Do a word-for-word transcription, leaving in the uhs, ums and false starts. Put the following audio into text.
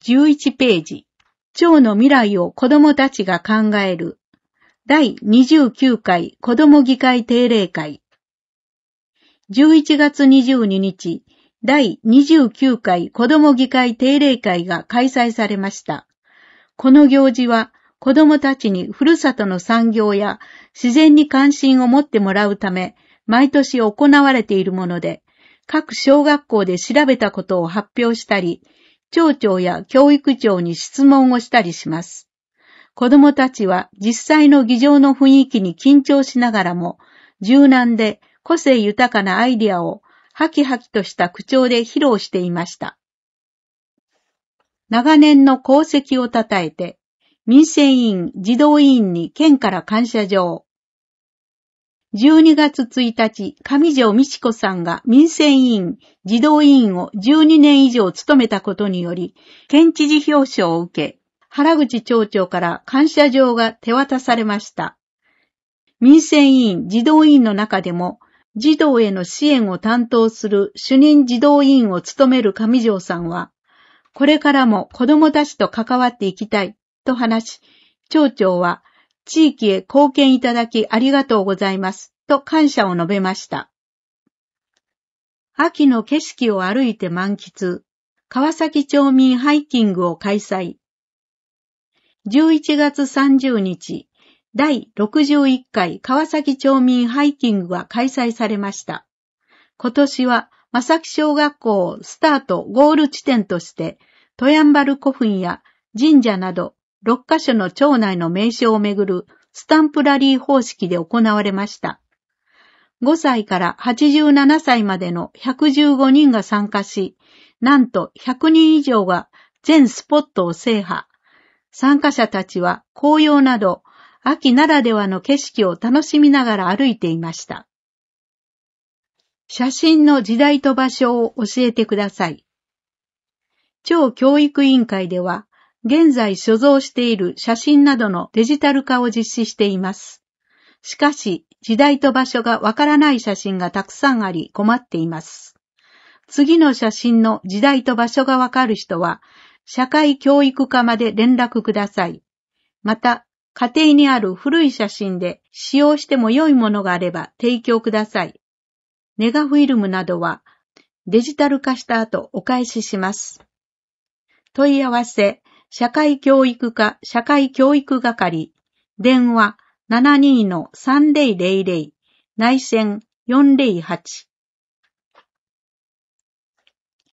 じゅういちページ。町の未来を子どもたちが考える。だいにじゅうきゅうかい子ども議会定例会。じゅういちがつにじゅうににち、だいにじゅうきゅうかい子ども議会定例会が開催されました。この行事は、子どもたちにふるさとの産業や自然に関心を持ってもらうため、毎年行われているもので、各小学校で調べたことを発表したり、町長や教育長に質問をしたりします。子どもたちは実際の議場の雰囲気に緊張しながらも、柔軟で個性豊かなアイデアをハキハキとした口調で披露していました。長年の功績をたたえて、民生委員、児童委員に県から感謝状。じゅうにがつついたち、上条美智子さんが民生委員、児童委員をじゅうにねん以上務めたことにより、県知事表彰を受け、原口町長から感謝状が手渡されました。民生委員、児童委員の中でも、児童への支援を担当する主任児童委員を務める上条さんは、これからも子どもたちと関わっていきたいと話し、町長は地域へ貢献いただきありがとうございますと感謝を述べました。秋の景色を歩いて満喫、川崎町民ハイキングを開催。じゅういちがつさんじゅうにち、だいろくじゅういっかい川崎町民ハイキングが開催されました。今年は正木小学校をスタートゴール地点として、トヤンバル古墳や神社などろっかしょの町内の名所をめぐるスタンプラリー方式で行われました。ごさいからはちじゅうななさいまでのひゃくじゅうごにんが参加し、なんとひゃくにん以上が全スポットを制覇。参加者たちは紅葉など秋ならではの景色を楽しみながら歩いていました。写真の時代と場所を教えてください。町教育委員会では、現在所蔵している写真などのデジタル化を実施しています。しかし、時代と場所がわからない写真がたくさんあり困っています。次の写真の時代と場所がわかる人は、社会教育課まで連絡ください。また、家庭にある古い写真で使用しても良いものがあれば提供ください。ネガフィルムなどはデジタル化した後お返しします。問い合わせ、社会教育課社会教育係、電話 ななにーのさんぜろぜろぜろ、内線よんぜろはち。